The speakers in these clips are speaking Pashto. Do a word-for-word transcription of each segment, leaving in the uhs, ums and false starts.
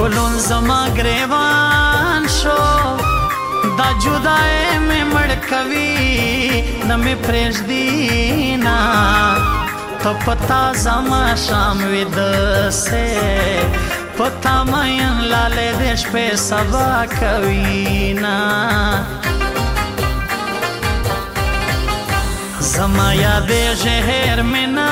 ټولون زما گریوان شو دا جدای میں مړ کوي نه مې پرېږدي نه ته پتا زما شام ویده سې پتا مین لاله د شپې سبا کوي نه زما یادې زهر مې نه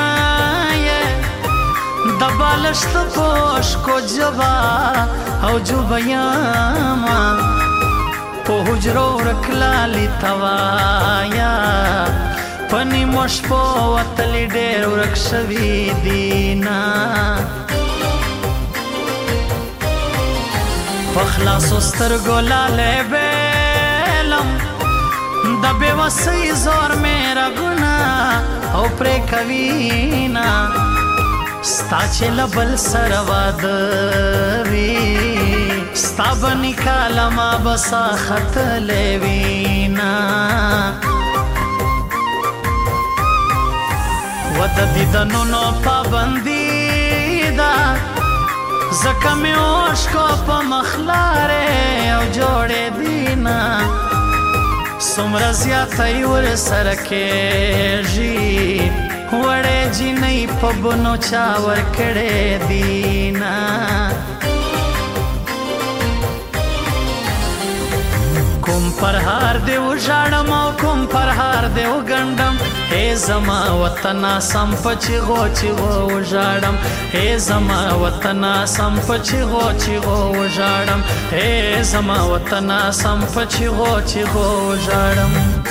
د بالښت پوش کو جبا او جوبیاما په حجرو ورکلالي توایا پنی موش په وتلی ډېر ورک شوي دینا په خلاصو سترګو لالی بیلم د بېوسۍ زور مې رګونه او پرې کوینا ستا چې له بل سره واده وي ستا به نکاله ما به سا ختلی وینا و د دیدنونو پابندي ده ځکه مې اوښکو په مخ لارې او جوړې دینه څومره زیاتی ورسره کېږي وړې جینۍ په بنو چا ورکړې دینا کوم پرهار دې وژاړم او کوم پرهار دې وګنډم ای زما وطنه سم په چیغو چیغو وژاړم ای زما وطنه سم په چیغو چیغو وژاړم ای زما وطنه سم په چیغو چیغو وژاړم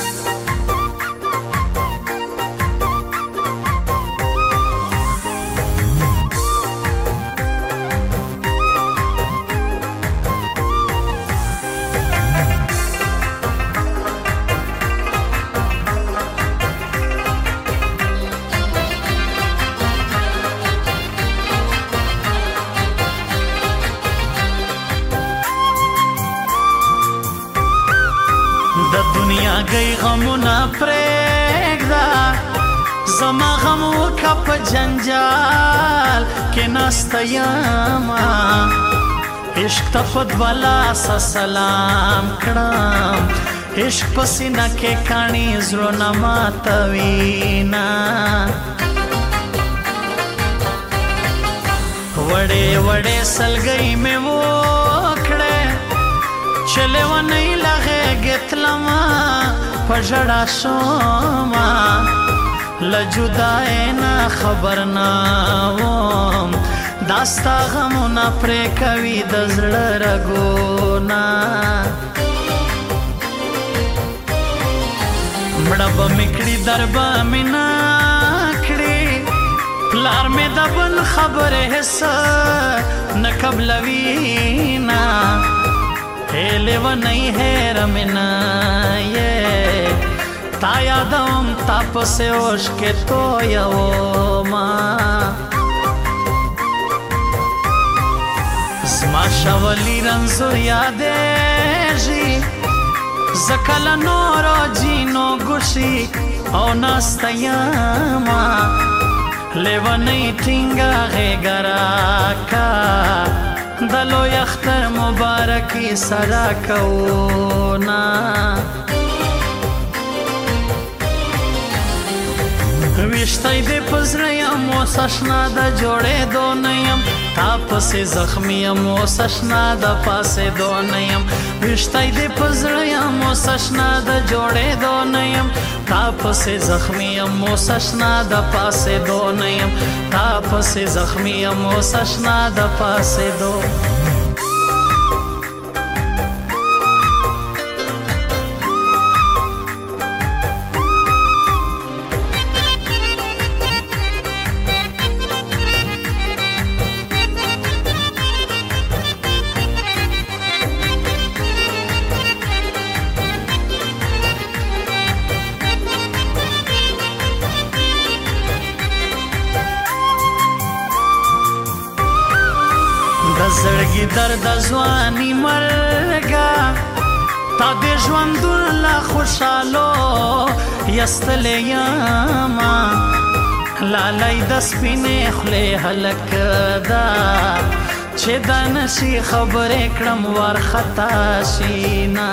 د دنیا گئی غمونه پرېږده زما غم وکه په جنجال کې ناسته یمه عشق ته په دوه لاسه سلام کړم عشق په سینه کې کاڼي زړونه ماتوینه وړې وړې سلګۍ مې وکړې چې لیونۍ له غېږې تلمه په ژړا شومه له جدای نه خبر نه وم دا ستا غمونه پرې کوي د زړه رګونه مړه به مې کړي در به مې نه کړي پلار مې د بل خبرې هېڅ نه قبلوینه ای لیونۍ هېره مې نه یې تا یادوم تا پسې اوښکې تویومه زما شولي رنځور یادېږي ځکه له نورو جینو ګوښي او ناسته یمه لیونۍ ټینګه غېږه راکه د لوی اختر مبارکي سره کوونه ویشتی دې په زړه یم اوس اشنا د جوړېدو نه یم تا پسې زخمي یم اوس اشنا د پاسېدو نه یم ویشتی دې په زړه یم اوس اشنا د جوړېدو نه یم تا پسې زخمي یم اوس اشنا د پاسېدو نه یم تا پسې زخمي یم اوس اشنا د پاسېدو د زړګي درد ځواني مرګه تا د ژوندون له خوشحالو یستلی یمه لالی د سپینې خولې هلک ده چې دا نشي خبرې کړم وارخطا شینا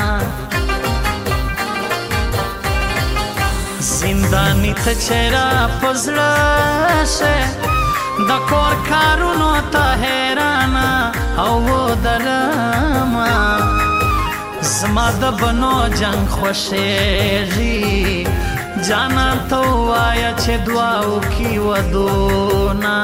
زندانی ته چهره پزړه شه د کور کارونو ته حیرانه او درما زما د بنو جنگ خوښېږي جانان ته ووایه چې دعا وکړي ودونه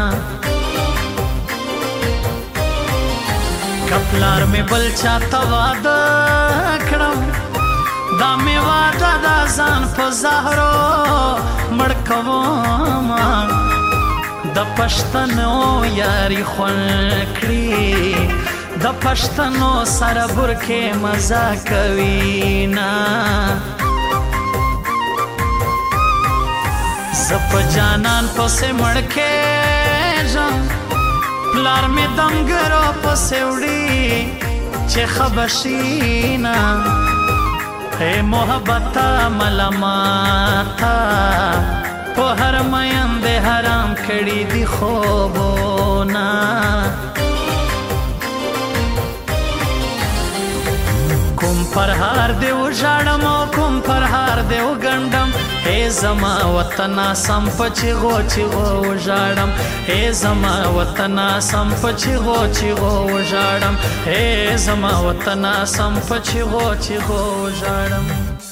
که پلار مې بل چاته واده کړم دا مې واده دا ځان په زهرو مړ کومه د پښتنو یاري خوند کړي د پښتنو سره برکې مزه کوي نه زه په جانان پسې مړ کېږم پلار مې دمګرو پسې وړي چې ښه به شي نه ای محبته ملامته په هر میندې حرام کړي دي خوبونه کوم پرهار دې وژاړم او کوم پرهار دې وګنډم ای زما وطنه سم په چیغو چیغو وژاړم ای زما وطنه سم په چیغو چیغو وژاړم ای زما وطنه سم په چیغو چیغو وژاړم